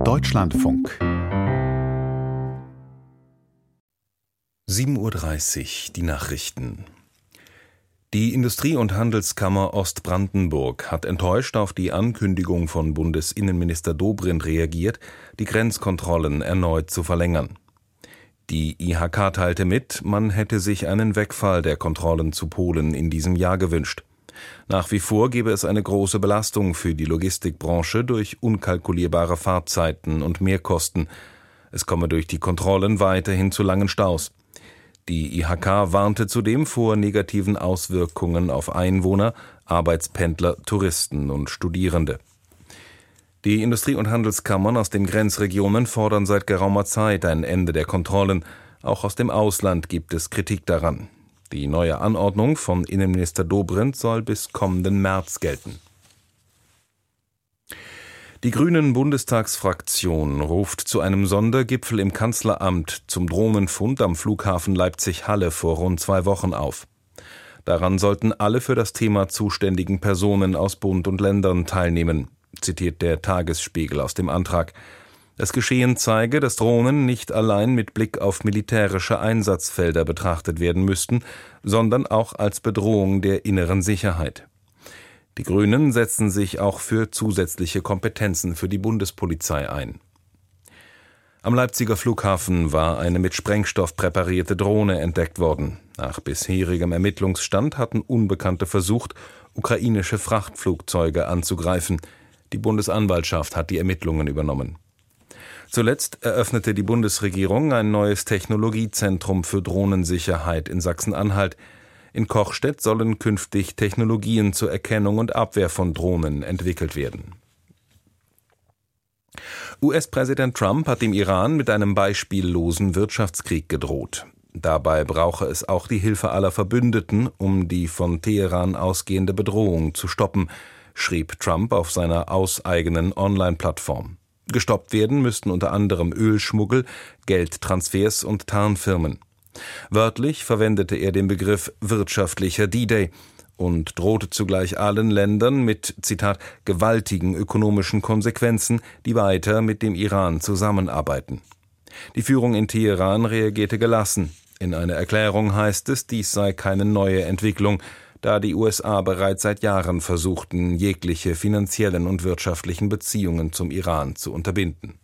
Deutschlandfunk 7:30 Uhr, die Nachrichten. Die Industrie- und Handelskammer Ostbrandenburg hat enttäuscht auf die Ankündigung von Bundesinnenminister Dobrindt reagiert, die Grenzkontrollen erneut zu verlängern. Die IHK teilte mit, man hätte sich einen Wegfall der Kontrollen zu Polen in diesem Jahr gewünscht. Nach wie vor gebe es eine große Belastung für die Logistikbranche durch unkalkulierbare Fahrtzeiten und Mehrkosten. Es komme durch die Kontrollen weiterhin zu langen Staus. Die IHK warnte zudem vor negativen Auswirkungen auf Einwohner, Arbeitspendler, Touristen und Studierende. Die Industrie- und Handelskammern aus den Grenzregionen fordern seit geraumer Zeit ein Ende der Kontrollen. Auch aus dem Ausland gibt es Kritik daran. Die neue Anordnung von Innenminister Dobrindt soll bis kommenden März gelten. Die Grünen-Bundestagsfraktion ruft zu einem Sondergipfel im Kanzleramt zum Drohnenfund am Flughafen Leipzig-Halle vor rund 2 Wochen auf. Daran sollten alle für das Thema zuständigen Personen aus Bund und Ländern teilnehmen, zitiert der Tagesspiegel aus dem Antrag. Das Geschehen zeige, dass Drohnen nicht allein mit Blick auf militärische Einsatzfelder betrachtet werden müssten, sondern auch als Bedrohung der inneren Sicherheit. Die Grünen setzen sich auch für zusätzliche Kompetenzen für die Bundespolizei ein. Am Leipziger Flughafen war eine mit Sprengstoff präparierte Drohne entdeckt worden. Nach bisherigem Ermittlungsstand hatten Unbekannte versucht, ukrainische Frachtflugzeuge anzugreifen. Die Bundesanwaltschaft hat die Ermittlungen übernommen. Zuletzt eröffnete die Bundesregierung ein neues Technologiezentrum für Drohnensicherheit in Sachsen-Anhalt. In Kochstedt sollen künftig Technologien zur Erkennung und Abwehr von Drohnen entwickelt werden. US-Präsident Trump hat dem Iran mit einem beispiellosen Wirtschaftskrieg gedroht. Dabei brauche es auch die Hilfe aller Verbündeten, um die von Teheran ausgehende Bedrohung zu stoppen, schrieb Trump auf seiner hauseigenen Online-Plattform. Gestoppt werden müssten unter anderem Ölschmuggel, Geldtransfers und Tarnfirmen. Wörtlich verwendete er den Begriff wirtschaftlicher D-Day und drohte zugleich allen Ländern mit, Zitat, gewaltigen ökonomischen Konsequenzen, die weiter mit dem Iran zusammenarbeiten. Die Führung in Teheran reagierte gelassen. In einer Erklärung heißt es, dies sei keine neue Entwicklung, da die USA bereits seit Jahren versuchten, jegliche finanziellen und wirtschaftlichen Beziehungen zum Iran zu unterbinden.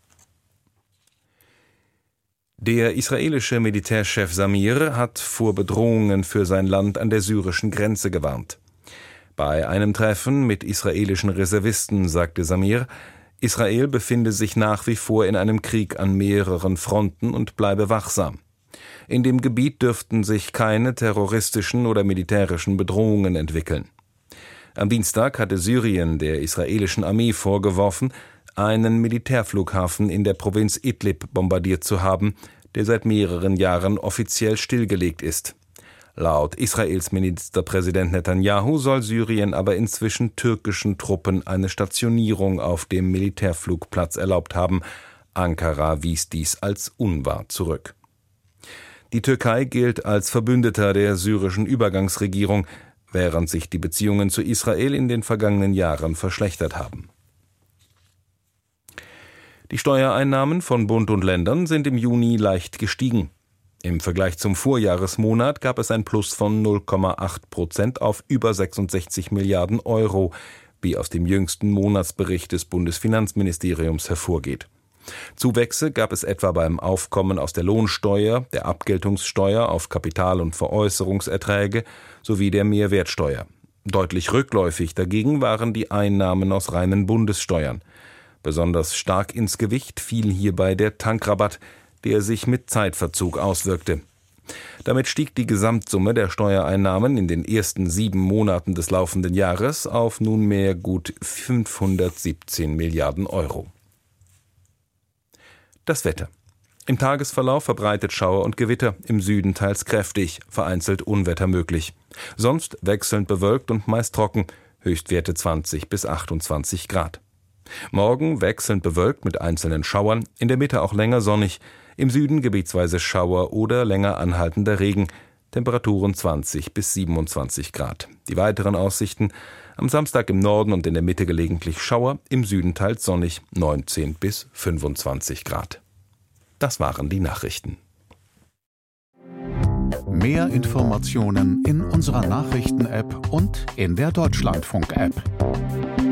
Der israelische Militärchef Samir hat vor Bedrohungen für sein Land an der syrischen Grenze gewarnt. Bei einem Treffen mit israelischen Reservisten sagte Samir, Israel befinde sich nach wie vor in einem Krieg an mehreren Fronten und bleibe wachsam. In dem Gebiet dürften sich keine terroristischen oder militärischen Bedrohungen entwickeln. Am Dienstag hatte Syrien der israelischen Armee vorgeworfen, einen Militärflughafen in der Provinz Idlib bombardiert zu haben, der seit mehreren Jahren offiziell stillgelegt ist. Laut Israels Ministerpräsident Netanyahu soll Syrien aber inzwischen türkischen Truppen eine Stationierung auf dem Militärflugplatz erlaubt haben. Ankara wies dies als unwahr zurück. Die Türkei gilt als Verbündeter der syrischen Übergangsregierung, während sich die Beziehungen zu Israel in den vergangenen Jahren verschlechtert haben. Die Steuereinnahmen von Bund und Ländern sind im Juni leicht gestiegen. Im Vergleich zum Vorjahresmonat gab es ein Plus von 0,8% auf über 66 Milliarden Euro, wie aus dem jüngsten Monatsbericht des Bundesfinanzministeriums hervorgeht. Zuwächse gab es etwa beim Aufkommen aus der Lohnsteuer, der Abgeltungssteuer auf Kapital- und Veräußerungserträge sowie der Mehrwertsteuer. Deutlich rückläufig dagegen waren die Einnahmen aus reinen Bundessteuern. Besonders stark ins Gewicht fiel hierbei der Tankrabatt, der sich mit Zeitverzug auswirkte. Damit stieg die Gesamtsumme der Steuereinnahmen in den ersten 7 Monaten des laufenden Jahres auf nunmehr gut 517 Milliarden Euro. Das Wetter. Im Tagesverlauf verbreitet Schauer und Gewitter, im Süden teils kräftig, vereinzelt Unwetter möglich. Sonst wechselnd bewölkt und meist trocken, Höchstwerte 20 bis 28 Grad. Morgen wechselnd bewölkt mit einzelnen Schauern, in der Mitte auch länger sonnig, im Süden gebietsweise Schauer oder länger anhaltender Regen. Temperaturen 20 bis 27 Grad. Die weiteren Aussichten: am Samstag im Norden und in der Mitte gelegentlich Schauer, im Süden teils sonnig, 19 bis 25 Grad. Das waren die Nachrichten. Mehr Informationen in unserer Nachrichten-App und in der Deutschlandfunk-App.